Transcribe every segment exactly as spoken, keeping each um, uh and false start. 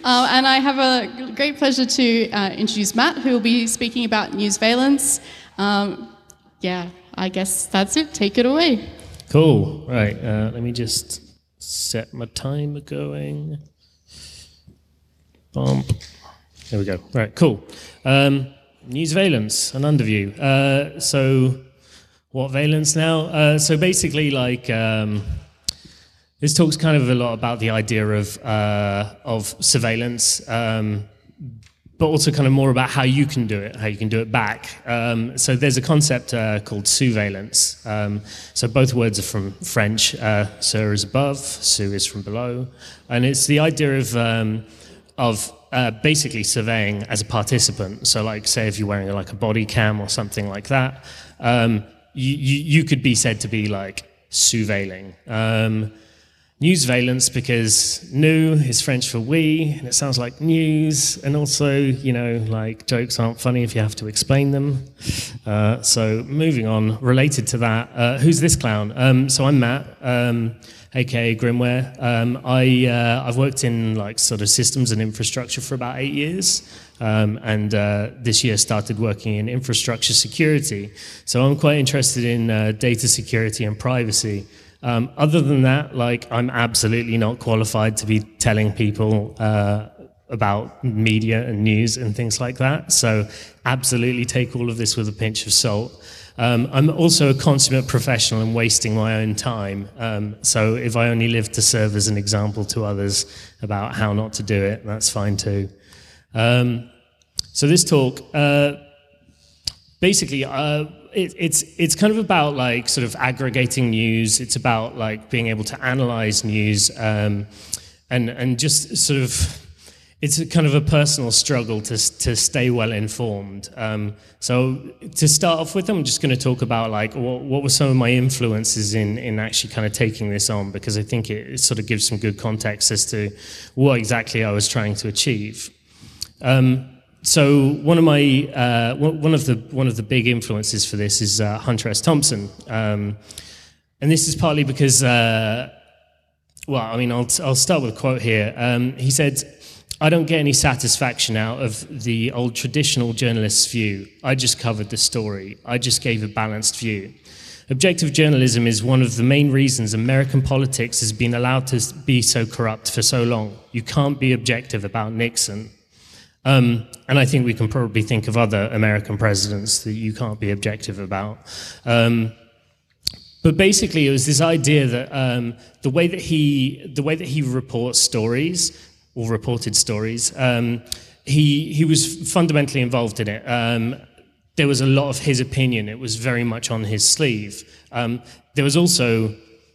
Uh, and I have a great pleasure to uh, introduce Matt, who will be speaking about newsvalence. Um, yeah, I guess that's it. Take it away. Cool. Right. Uh, let me just set my timer going. Bump. There we go. Right. Cool. Um, newsvalence, an underview. Uh, so, what valence now? Uh, so basically, like. Um, This talks kind of a lot about the idea of uh, of surveillance, um, but also kind of more about how you can do it, how you can do it back. Um, so there's a concept uh, called surveillance. Um, so both words are from French. Uh, sur is above, sous is from below, and it's the idea of um, of uh, basically surveying as a participant. So, like, say if you're wearing like a body cam or something like that, um, you, you you could be said to be like surveilling. Um, Newsvalence, because nous is French for we, and it sounds like news, and also, you know, like jokes aren't funny if you have to explain them. Uh, so moving on, related to that, uh, who's this clown? Um, so I'm Matt, um, aka Grimware. Um, I uh, I've worked in like sort of systems and infrastructure for about eight years, um, and uh, this year started working in infrastructure security. So I'm quite interested in uh, data security and privacy. Um, other than that, like, I'm absolutely not qualified to be telling people uh, about media and news and things like that. So absolutely take all of this with a pinch of salt. Um, I'm also a consummate professional in wasting my own time. Um, so if I only live to serve as an example to others about how not to do it, that's fine too. Um, so this talk, uh, basically, uh, It, it's it's kind of about like sort of aggregating news. It's about like being able to analyze news, um, and and just sort of it's a kind of a personal struggle to to stay well informed. Um, so to start off with, I'm just going to talk about like what, what were some of my influences in in actually kind of taking this on, because I think it, it sort of gives some good context as to what exactly I was trying to achieve. Um, So one of my uh, one of the one of the big influences for this is uh, Hunter S. Thompson, um, and this is partly because, uh, well, I mean, I'll I'll start with a quote here. Um, he said, "I don't get any satisfaction out of the old traditional journalist's view. I just covered the story. I just gave a balanced view. Objective journalism is one of the main reasons American politics has been allowed to be so corrupt for so long. You can't be objective about Nixon." Um, and I think we can probably think of other American presidents that you can't be objective about. Um, but basically, it was this idea that um, the way that he the way that he reports stories or reported stories, um, he he was fundamentally involved in it. Um, there was a lot of his opinion. It was very much on his sleeve. Um, there was also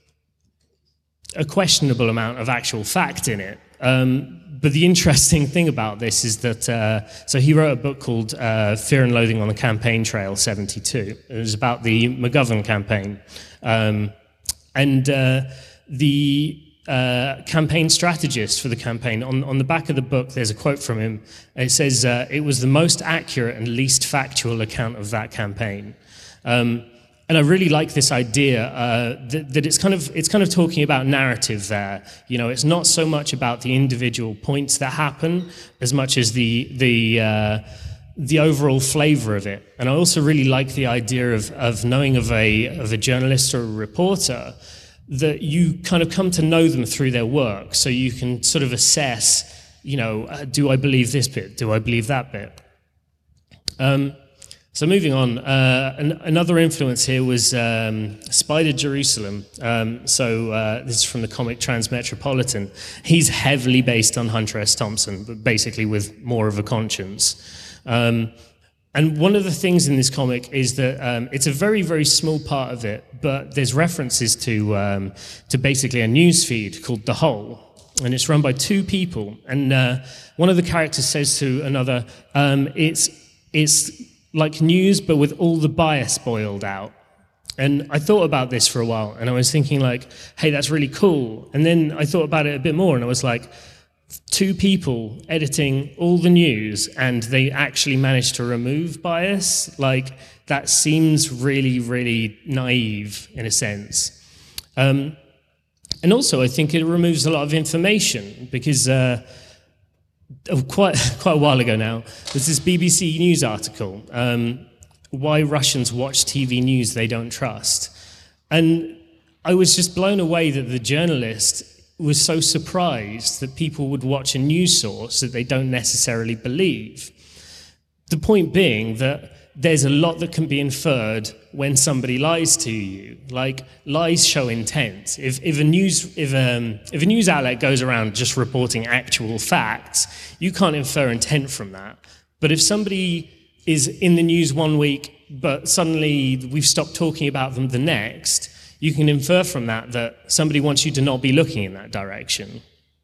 a questionable amount of actual fact in it. Um, but the interesting thing about this is that, uh, so he wrote a book called uh, Fear and Loathing on the Campaign Trail, seventy-two. It was about the McGovern campaign. Um, and uh, the uh, campaign strategist for the campaign, on, on the back of the book, there's a quote from him. It says, uh, "It was the most accurate and least factual account of that campaign." Um, And I really like this idea uh, that, that it's kind of it's kind of talking about narrative there. You know, it's not so much about the individual points that happen as much as the the uh, the overall flavor of it. And I also really like the idea of of knowing of a of a journalist or a reporter, that you kind of come to know them through their work, so you can sort of assess. You know, uh, do I believe this bit? Do I believe that bit? Um, So moving on, uh, an, another influence here was um, Spider Jerusalem. Um, so uh, this is from the comic Transmetropolitan. He's heavily based on Hunter S. Thompson, but basically with more of a conscience. Um, and one of the things in this comic is that um, it's a very, very small part of it, but there's references to um, to basically a news feed called The Hole. And it's run by two people. And uh, one of the characters says to another, um, it's it's... like news, but with all the bias boiled out. And I thought about this for a while, and I was thinking like, hey, that's really cool. And then I thought about it a bit more, and I was like, two people editing all the news, and they actually managed to remove bias? Like, that seems really, really naive in a sense. Um, and also, I think it removes a lot of information, because uh, oh, quite quite a while ago now, there's this B B C News article, um, why Russians watch T V news they don't trust. And I was just blown away that the journalist was so surprised that people would watch a news source that they don't necessarily believe. The point being that there's a lot that can be inferred when somebody lies to you. Like, lies show intent. If, if, a news, if, um, if a news outlet goes around just reporting actual facts, you can't infer intent from that. But if somebody is in the news one week, but suddenly we've stopped talking about them the next, you can infer from that that somebody wants you to not be looking in that direction.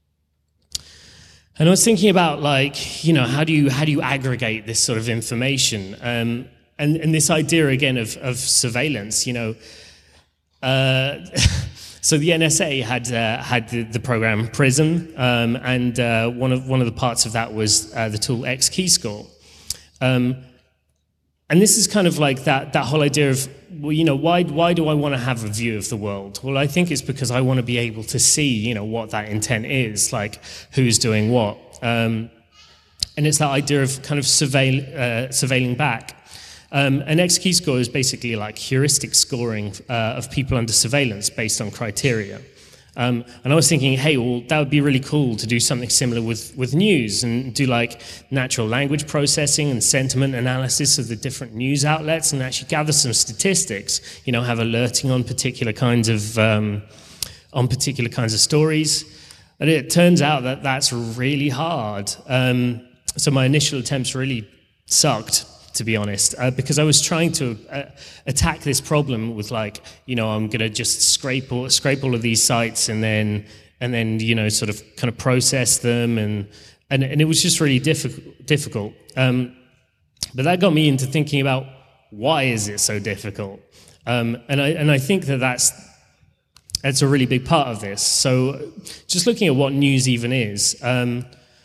And I was thinking about, like, you know, how do you how do you aggregate this sort of information? Um, and, and this idea, again, of, of surveillance, you know. Uh, so the N S A had uh, had the, the program PRISM, um, and uh, one of one of the parts of that was uh, the tool X-Keyscore. Um, and this is kind of like that that whole idea of, well, you know, why why do I want to have a view of the world? Well, I think it's because I want to be able to see, you know, what that intent is, like who's doing what, um, and it's that idea of kind of surveil, uh, surveilling back. Um, and X-Keyscore is basically like heuristic scoring uh, of people under surveillance based on criteria. Um, and I was thinking, hey, well, that would be really cool to do something similar with, with news and do like natural language processing and sentiment analysis of the different news outlets and actually gather some statistics, you know, have alerting on particular kinds of, um, on particular kinds of stories. And it turns out that that's really hard. Um, so my initial attempts really sucked, to be honest, uh, because I was trying to uh, attack this problem with, like, you know, I'm going to just scrape all, scrape all of these sites and then, and then, you know, sort of kind of process them, and and, and it was just really difficult. difficult. Um, but that got me into thinking about, why is it so difficult? Um, and I and I think that that's that's a really big part of this. So just looking at what news even is. Um,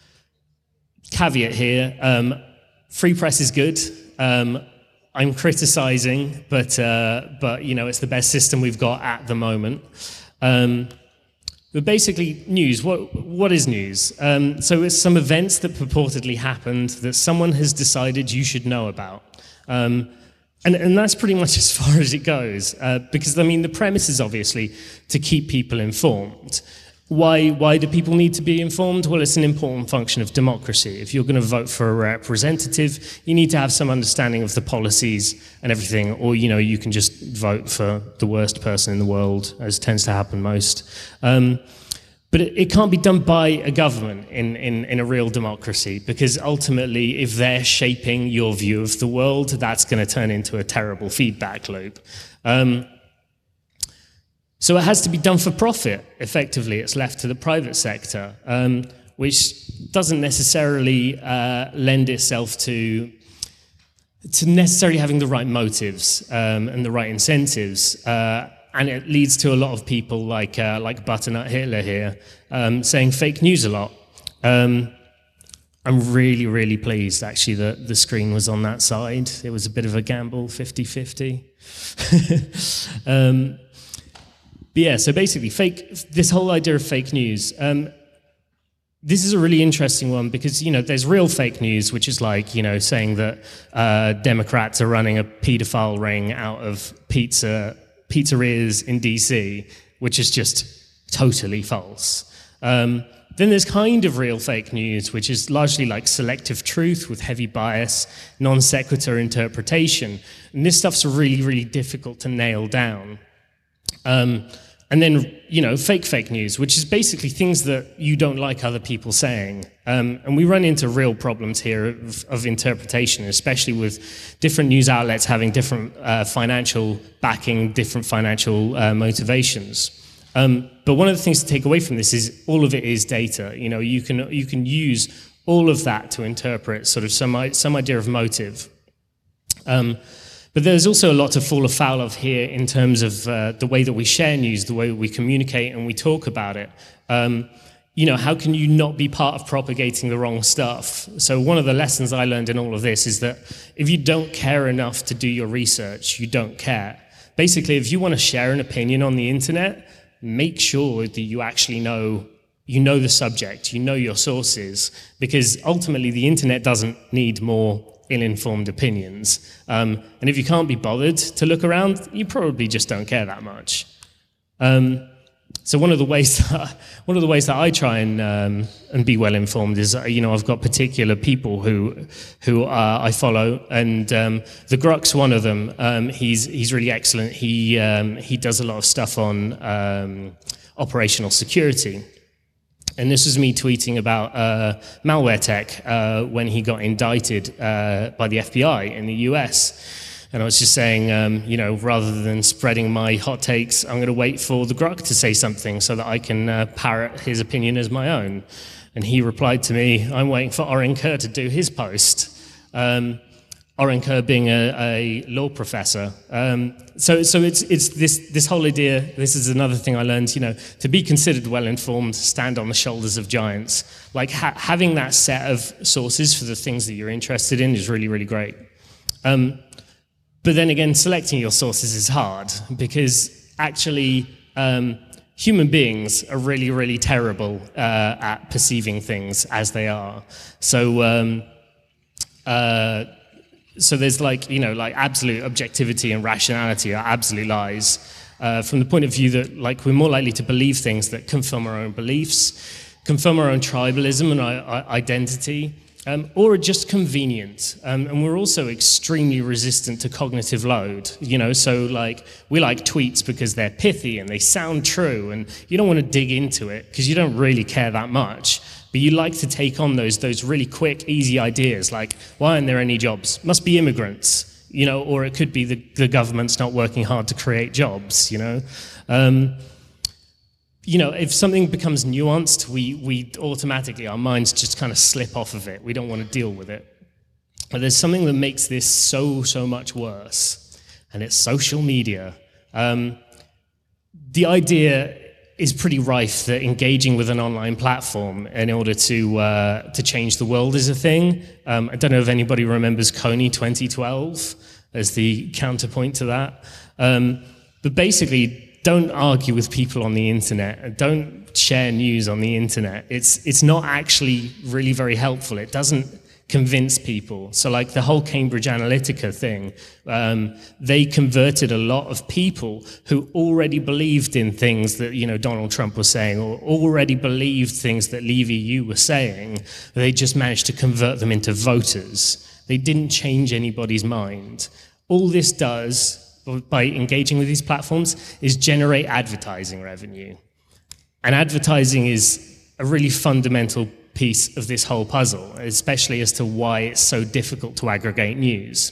caveat here. Um, Free press is good. Um, I'm criticizing, but uh, but you know, it's the best system we've got at the moment. Um, but basically, news. What what is news? Um, so it's some events that purportedly happened that someone has decided you should know about, um, and and that's pretty much as far as it goes. Uh, because I mean, the premise is obviously to keep people informed. Why, why do people need to be informed? Well, it's an important function of democracy. If you're going to vote for a representative, you need to have some understanding of the policies and everything, or, you know, you can just vote for the worst person in the world, as tends to happen most. Um, but it, it can't be done by a government in, in, in a real democracy, because ultimately, if they're shaping your view of the world, that's going to turn into a terrible feedback loop. Um, So it has to be done for profit, effectively. It's left to the private sector, um, which doesn't necessarily uh, lend itself to, to necessarily having the right motives um, and the right incentives. Uh, and it leads to a lot of people like, uh, like Butternut Hitler here um, saying fake news a lot. Um, I'm really, really pleased, actually, that the screen was on that side. It was a bit of a gamble, fifty fifty. um, But yeah, so basically, fake. This whole idea of fake news. Um, this is a really interesting one because, you know, there's real fake news, which is like, you know, saying that uh, Democrats are running a paedophile ring out of pizza pizzerias in D C, which is just totally false. Um, then there's kind of real fake news, which is largely like selective truth with heavy bias, non sequitur interpretation, and this stuff's really, really difficult to nail down. Um, And then, you know, fake fake news, which is basically things that you don't like other people saying. Um, and we run into real problems here of, of interpretation, especially with different news outlets having different uh, financial backing, different financial uh, motivations. Um, but one of the things to take away from this is all of it is data. You know, you can you can use all of that to interpret sort of some some idea of motive. Um, But there's also a lot to fall afoul of here in terms of uh, the way that we share news, the way we communicate and we talk about it. Um, you know, how can you not be part of propagating the wrong stuff? So one of the lessons I learned in all of this is that if you don't care enough to do your research, you don't care. Basically, if you want to share an opinion on the internet, make sure that you actually know you know the subject, you know your sources, because ultimately the internet doesn't need more ill-informed opinions. Um, and if you can't be bothered to look around, you probably just don't care that much. Um, so one of the ways that, one of the ways that I try and um, and be well informed is, you know, I've got particular people who who uh, I follow, and um, the Gruk's one of them. Um, he's he's really excellent. He um, he does a lot of stuff on um, operational security. And this was me tweeting about uh, malware tech uh, when he got indicted uh, by the F B I in the U S. And I was just saying, um, you know, rather than spreading my hot takes, I'm going to wait for the Gruk to say something so that I can uh, parrot his opinion as my own. And he replied to me, I'm waiting for Oren Kerr to do his post. Um, Oren Kerr being a, a law professor. Um, so so it's it's this this whole idea, this is another thing I learned, you know, to be considered well-informed, stand on the shoulders of giants. Like ha having that set of sources for the things that you're interested in is really, really great. Um, but then again, selecting your sources is hard, because actually um, human beings are really, really terrible uh, at perceiving things as they are. So um, uh, So there's like, you know, like absolute objectivity and rationality are absolute lies. Uh, from the point of view that, like, we're more likely to believe things that confirm our own beliefs, confirm our own tribalism and our, our identity, um, or are just convenient. Um, and we're also extremely resistant to cognitive load, you know, so like, we like tweets because they're pithy and they sound true, and you don't want to dig into it because you don't really care that much. But you like to take on those those really quick, easy ideas, like, why aren't there any jobs? Must be immigrants, you know, or it could be the, the government's not working hard to create jobs, you know. Um, you know, if something becomes nuanced, we, we automatically, our minds just kind of slip off of it. We don't want to deal with it. But there's something that makes this so, so much worse, and it's social media. Um, the idea is pretty rife that engaging with an online platform in order to uh, to change the world is a thing. Um, I don't know if anybody remembers Kony twenty twelve as the counterpoint to that. Um, but basically, don't argue with people on the internet. Don't share news on the internet. It's it's not actually really very helpful. It doesn't convince people. So like the whole Cambridge Analytica thing, um, they converted a lot of people who already believed in things that, you know, Donald Trump was saying, or already believed things that Leave E U were saying. They just managed to convert them into voters. They didn't change anybody's mind. All this does, by engaging with these platforms, is generate advertising revenue. And advertising is a really fundamental piece of this whole puzzle, especially as to why it's so difficult to aggregate news.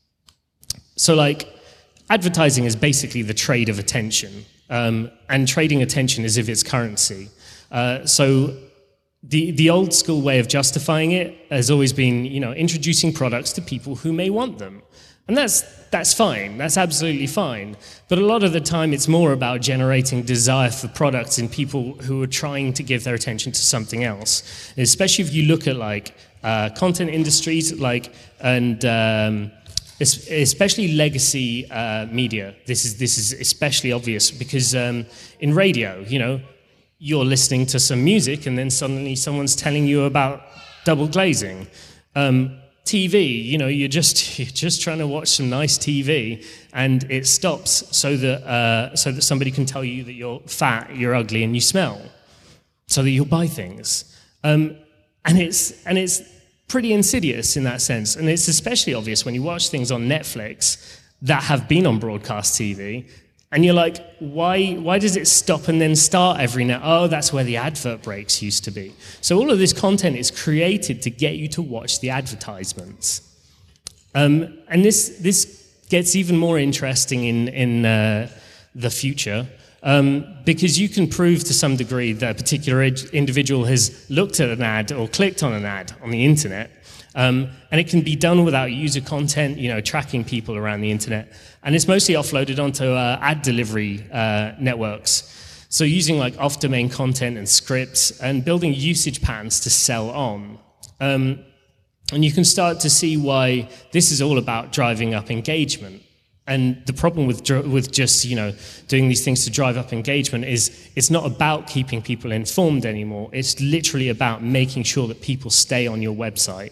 So like, advertising is basically the trade of attention, um, and trading attention as if it's currency. Uh, so the, the old school way of justifying it has always been, you know, introducing products to people who may want them. And that's, that's fine, that's absolutely fine. But a lot of the time it's more about generating desire for products in people who are trying to give their attention to something else. Especially if you look at like uh, content industries, like, and um, especially legacy uh, media. This is, this is especially obvious because um, in radio, you know, you're listening to some music and then suddenly someone's telling you about double glazing. Um, T V, you know, you're just you're just trying to watch some nice T V, and it stops so that uh, so that somebody can tell you that you're fat, you're ugly, and you smell, so that you'll buy things. Um, and it's and it's pretty insidious in that sense, and it's especially obvious when you watch things on Netflix that have been on broadcast T V. And you're like, why, why does it stop and then start every now? Oh, that's where the advert breaks used to be. So all of this content is created to get you to watch the advertisements. Um, and this, this gets even more interesting in, in uh, the future, um, because you can prove to some degree that a particular individual has looked at an ad or clicked on an ad on the internet. Um, and it can be done without user content, you know, tracking people around the internet. And it's mostly offloaded onto uh, ad delivery uh, networks. So using like off-domain content and scripts and building usage patterns to sell on. Um, and you can start to see why this is all about driving up engagement. And the problem with with just, you know, doing these things to drive up engagement is it's not about keeping people informed anymore. It's literally about making sure that people stay on your website.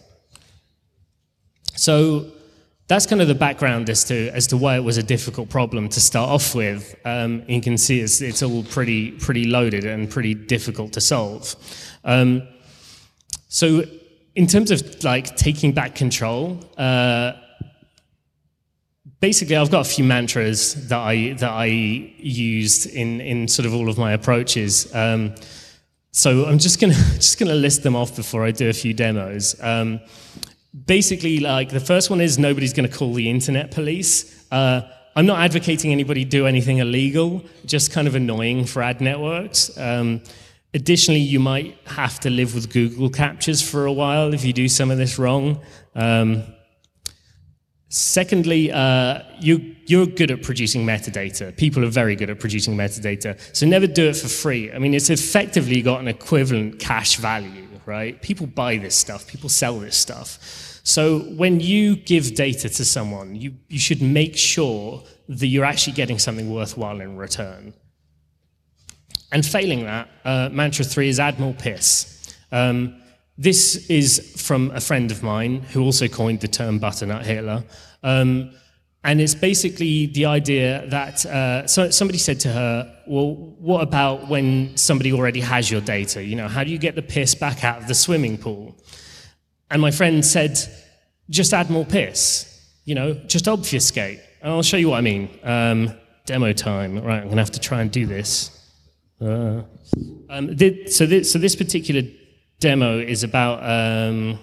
So that's kind of the background as to as to why it was a difficult problem to start off with. Um, you can see it's it's all pretty pretty loaded and pretty difficult to solve. Um, so in terms of like taking back control. Uh, Basically, I've got a few mantras that I that I used in, in sort of all of my approaches. Um, so I'm just gonna just gonna list them off before I do a few demos. Um, basically, like the first one is nobody's gonna call the internet police. Uh, I'm not advocating anybody do anything illegal, just kind of annoying for ad networks. Um, additionally, you might have to live with Google captchas for a while if you do some of this wrong. Um, Secondly, uh, you, you're good at producing metadata. People are very good at producing metadata. So never do it for free. I mean, it's effectively got an equivalent cash value, right? People buy this stuff. People sell this stuff. So when you give data to someone, you, you should make sure that you're actually getting something worthwhile in return. And failing that, uh, mantra three is add more piss. Um, This is from a friend of mine who also coined the term butternut Hitler. Um, and it's basically the idea that uh, so somebody said to her, well, what about when somebody already has your data? You know, how do you get the piss back out of the swimming pool? And my friend said, just add more piss. You know, just obfuscate. And I'll show you what I mean. Um, demo time. Right, I'm going to have to try and do this. Uh, um, th so, th so this particular demo is about um,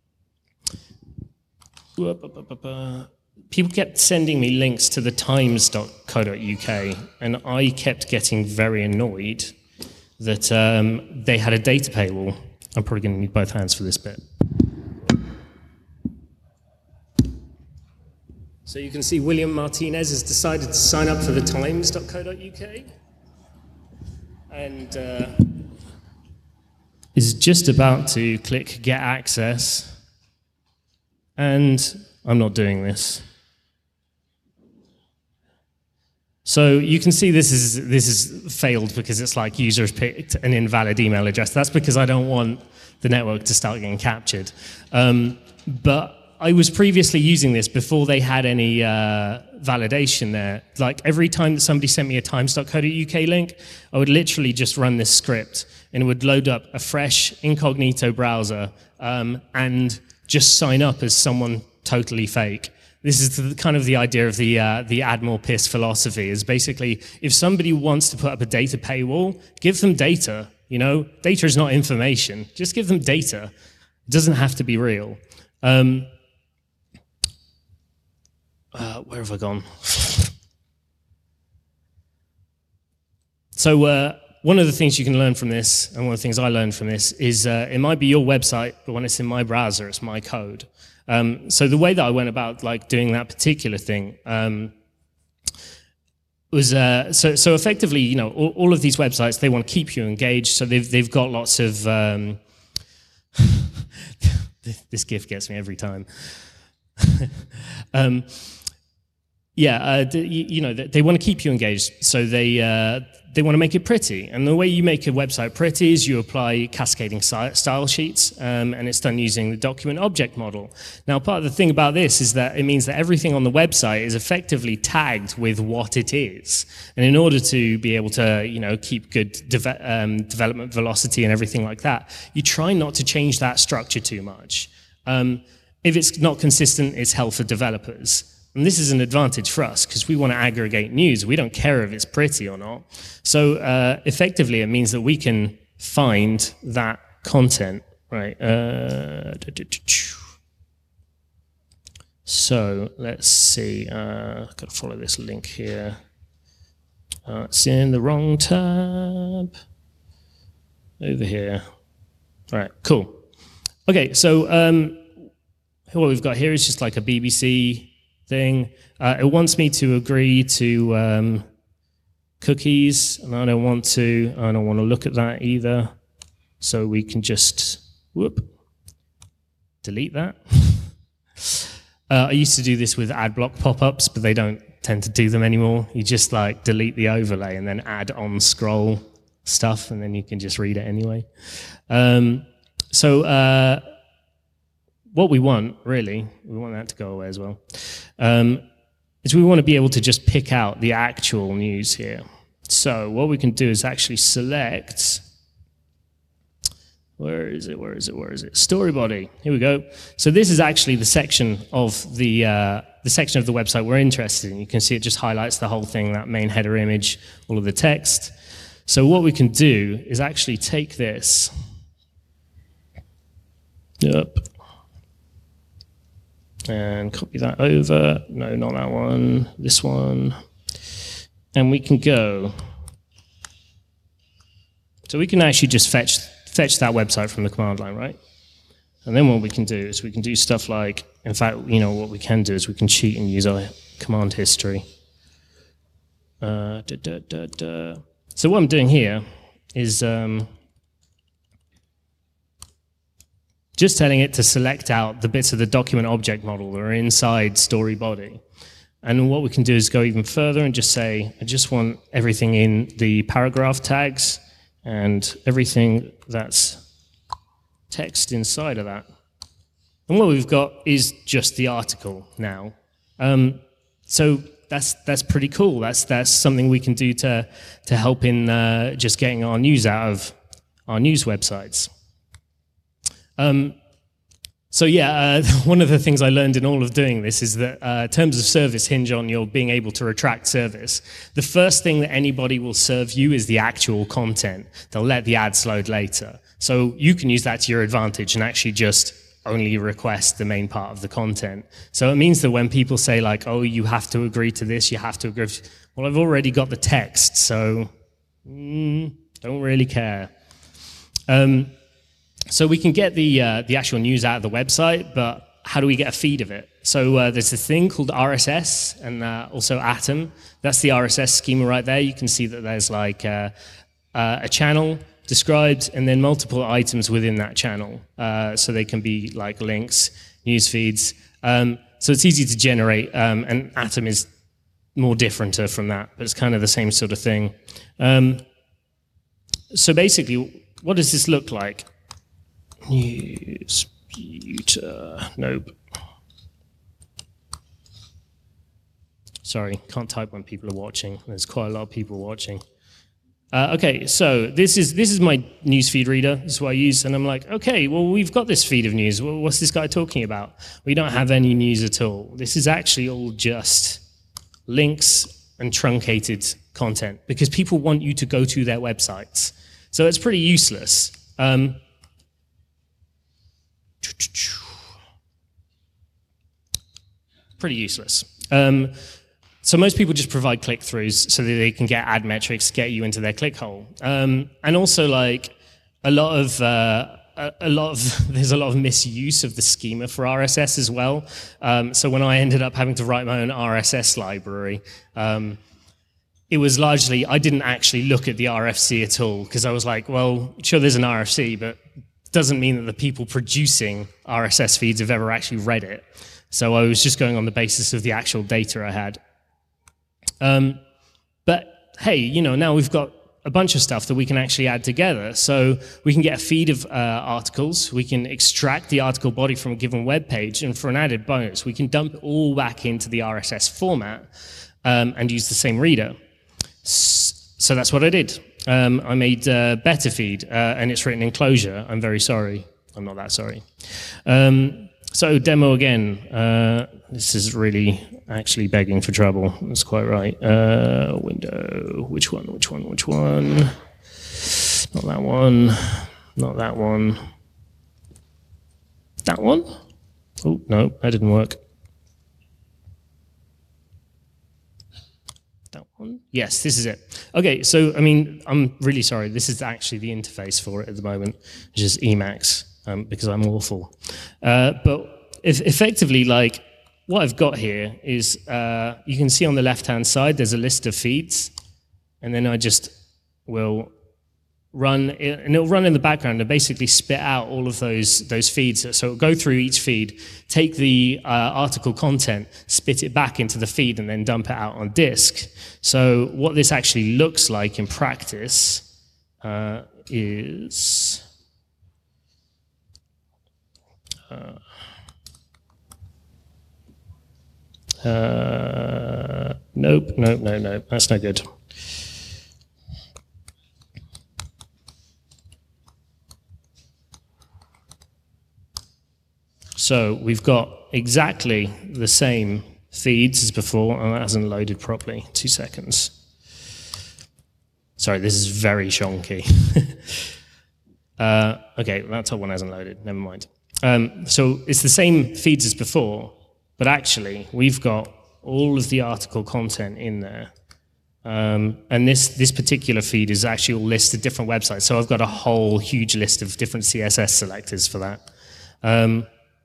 people kept sending me links to the times dot co dot U K, and I kept getting very annoyed that um, they had a data paywall. I'm probably going to need both hands for this bit. So you can see William Martinez has decided to sign up for the times dot co dot U K, and uh, is just about to click get access, and I'm not doing this. So you can see this is this is failed because it's like user has picked an invalid email address. That's because I don't want the network to start getting captured. Um, but I was previously using this before they had any uh, validation there. Like every time that somebody sent me a times dot co dot U K link, I would literally just run this script, and it would load up a fresh incognito browser um, and just sign up as someone totally fake. This is the, kind of the idea of the uh, the add more piss philosophy. Is basically if somebody wants to put up a data paywall, give them data. You know, data is not information. Just give them data. It doesn't have to be real. Um, Uh, where have I gone? So uh, one of the things you can learn from this, and one of the things I learned from this, is uh, it might be your website, but when it's in my browser, it's my code. Um, so the way that I went about like doing that particular thing um, was uh, so so effectively, you know, all, all of these websites, they want to keep you engaged, so they've they've got lots of. Um, this GIF gets me every time. um, Yeah, uh, you, you know, they want to keep you engaged, so they uh, they want to make it pretty. And the way you make a website pretty is you apply cascading style sheets, um, and it's done using the document object model. Now, part of the thing about this is that it means that everything on the website is effectively tagged with what it is. And in order to be able to, you know, keep good deve um, development velocity and everything like that, you try not to change that structure too much. Um, if it's not consistent, it's hell for developers. And this is an advantage for us because we want to aggregate news. We don't care if it's pretty or not. So uh, effectively, it means that we can find that content, right? Uh, so let's see. Uh, I've got to follow this link here. Uh, it's in the wrong tab. Over here. All right, cool. Okay, so um, what we've got here is just like a B B C thing. Uh, it wants me to agree to um, cookies, and I don't want to. I don't want to look at that either. So we can just whoop delete that. uh, I used to do this with ad block pop-ups, but they don't tend to do them anymore. You just like delete the overlay and then add on scroll stuff, and then you can just read it anyway. Um, so uh, what we want, really, we want that to go away as well, um, is we want to be able to just pick out the actual news here. So what we can do is actually select, where is it, where is it, where is it? Story body, here we go. So this is actually the section of the, uh, the section of the website we're interested in. You can see it just highlights the whole thing, that main header image, all of the text. So what we can do is actually take this, yep, and copy that over, no, not that one, this one, and we can go, so we can actually just fetch, fetch that website from the command line, right? And then what we can do is we can do stuff like, in fact, you know, what we can do is we can cheat and use our command history. Uh, da, da, da, da. So what I'm doing here is um, just telling it to select out the bits of the document object model that are inside story body. And what we can do is go even further and just say, I just want everything in the paragraph tags and everything that's text inside of that. And what we've got is just the article now. Um, so that's that's pretty cool. That's that's something we can do to to help in uh, just getting our news out of our news websites. Um, so yeah, uh, one of the things I learned in all of doing this is that uh, terms of service hinge on your being able to retract service. The first thing that anybody will serve you is the actual content. They'll let the ads load later. So you can use that to your advantage and actually just only request the main part of the content. So it means that when people say like, oh, you have to agree to this, you have to agree, well, I've already got the text, so mm, don't really care. Um, so we can get the, uh, the actual news out of the website, but how do we get a feed of it? So uh, there's a thing called R S S and uh, also Atom. That's the R S S schema right there. You can see that there's like uh, uh, a channel described, and then multiple items within that channel. Uh, so they can be like links, news feeds. Um, so it's easy to generate, um, and Atom is more different from that, but it's kind of the same sort of thing. Um, so basically, what does this look like? News, Newsfeed, nope. Sorry, can't type when people are watching. There's quite a lot of people watching. Uh, okay, so this is this is my newsfeed reader. This is what I use, and I'm like, okay, well, we've got this feed of news. Well, what's this guy talking about? We don't have any news at all. This is actually all just links and truncated content because people want you to go to their websites. So it's pretty useless. Um, pretty useless. Um, So most people just provide click-throughs so that they can get ad metrics, get you into their click hole. Um, and also, like a lot of uh, a, a lot of there's a lot of misuse of the schema for R S S as well. Um, so when I ended up having to write my own R S S library, um, it was largely I didn't actually look at the R F C at all because I was like, well, sure, there's an R F C, but it doesn't mean that the people producing R S S feeds have ever actually read it. So I was just going on the basis of the actual data I had. Um, but hey, you know, now we've got a bunch of stuff that we can actually add together. So we can get a feed of uh, articles, we can extract the article body from a given web page, and for an added bonus, we can dump it all back into the R S S format um, and use the same reader. So that's what I did. Um, I made uh, Betterfeed, uh, and it's written in Clojure. I'm very sorry. I'm not that sorry. Um, so demo again. Uh, this is really actually begging for trouble. That's quite right. Uh, window. Which one? Which one? Which one? Not that one. Not that one. That one? Oh, no, that didn't work. That one? Yes, this is it. Okay, so, I mean, I'm really sorry. This is actually the interface for it at the moment, which is Emacs, um, because I'm awful. Uh, but if effectively, like, what I've got here is, uh, you can see on the left-hand side, there's a list of feeds, and then I just will run, and it'll run in the background and basically spit out all of those those feeds. So it'll go through each feed, take the uh, article content, spit it back into the feed, and then dump it out on disk. So what this actually looks like in practice uh, is... Uh, uh, nope, nope, no, no, that's no good. So we've got exactly the same feeds as before, and that hasn't loaded properly. Two seconds. Sorry, this is very shonky. uh, okay, that top one hasn't loaded, never mind. Um, so it's the same feeds as before, but actually we've got all of the article content in there. Um, and this, this particular feed is actually a list of different websites. So I've got a whole huge list of different C S S selectors for that. Um,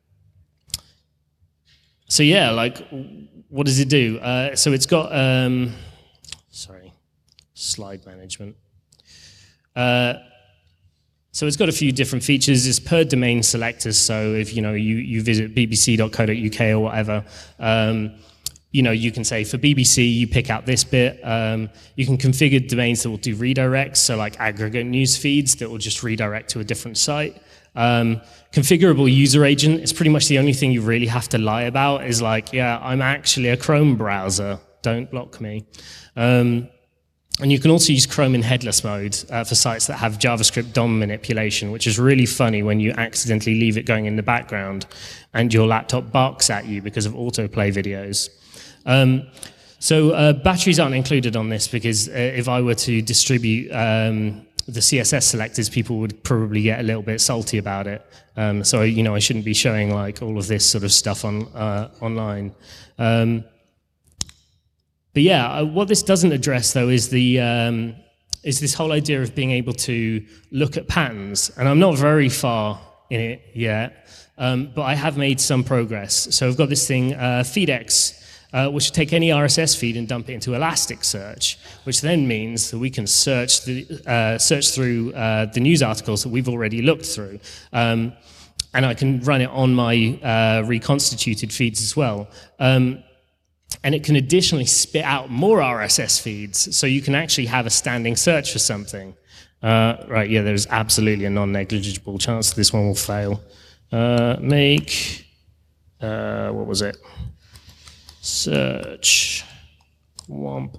So yeah, like, what does it do? Uh, so it's got, um, sorry, slide management. Uh, so it's got a few different features. It's per domain selectors. So if you know you you visit b b c dot co dot u k or whatever, um, you know you can say for B B C you pick out this bit. Um, you can configure domains that will do redirects. So like aggregate news feeds that will just redirect to a different site. Um, configurable user agent is pretty much the only thing you really have to lie about is like, yeah, I'm actually a Chrome browser, don't block me. Um, and you can also use Chrome in headless mode uh, for sites that have JavaScript D O M manipulation, which is really funny when you accidentally leave it going in the background and your laptop barks at you because of autoplay videos. Um, so uh, batteries aren't included on this because uh, if I were to distribute um, the C S S selectors, people would probably get a little bit salty about it. Um, so, you know, I shouldn't be showing like all of this sort of stuff on uh, online. Um, but yeah, what this doesn't address though is the um, is this whole idea of being able to look at patterns. And I'm not very far in it yet, um, but I have made some progress. So I've got this thing, uh, FeedX. Uh, which will take any R S S feed and dump it into Elasticsearch, which then means that we can search the, uh, search through uh, the news articles that we've already looked through. Um, and I can run it on my uh, reconstituted feeds as well. Um, and it can additionally spit out more R S S feeds, so you can actually have a standing search for something. Uh, right, yeah, there's absolutely a non-negligible chance this one will fail. Uh, make, uh, what was it? Search, womp.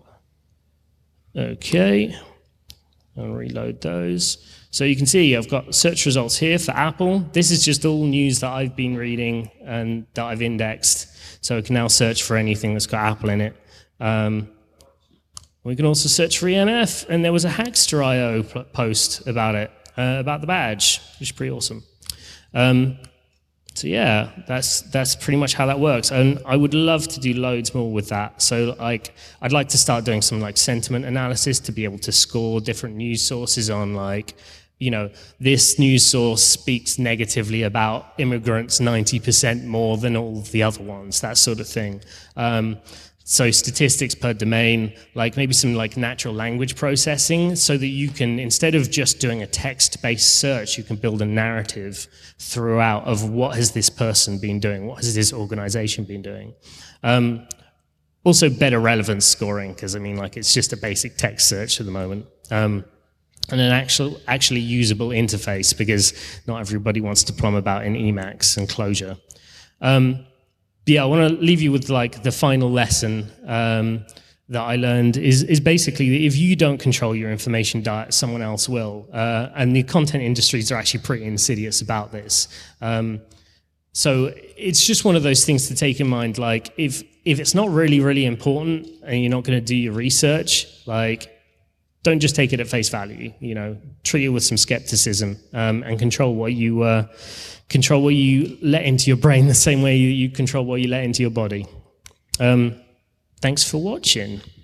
Okay, I'll reload those. So you can see I've got search results here for Apple. This is just all news that I've been reading and that I've indexed. So I can now search for anything that's got Apple in it. Um, we can also search for E N F, and there was a Hackster dot i o post about it, uh, about the badge, which is pretty awesome. Um, So yeah, that's that's pretty much how that works, and I would love to do loads more with that. So like, I'd like to start doing some like sentiment analysis to be able to score different news sources on like, you know, this news source speaks negatively about immigrants ninety percent more than all the other ones, that sort of thing. Um, So statistics per domain, like maybe some like natural language processing so that you can, instead of just doing a text-based search, you can build a narrative throughout of what has this person been doing, what has this organization been doing. Um, also better relevance scoring, because I mean like it's just a basic text search at the moment. Um, and an actual, actually usable interface, because not everybody wants to plumb about in Emacs and Clojure. Um, Yeah, I want to leave you with like the final lesson um, that I learned is is basically that if you don't control your information diet, someone else will. Uh, and the content industries are actually pretty insidious about this. Um, so it's just one of those things to take in mind. Like if if it's not really really important and you're not going to do your research, like don't just take it at face value. You know, treat it with some skepticism um, and control what you. Uh, Control what you let into your brain the same way you control what you let into your body. Um, thanks for watching.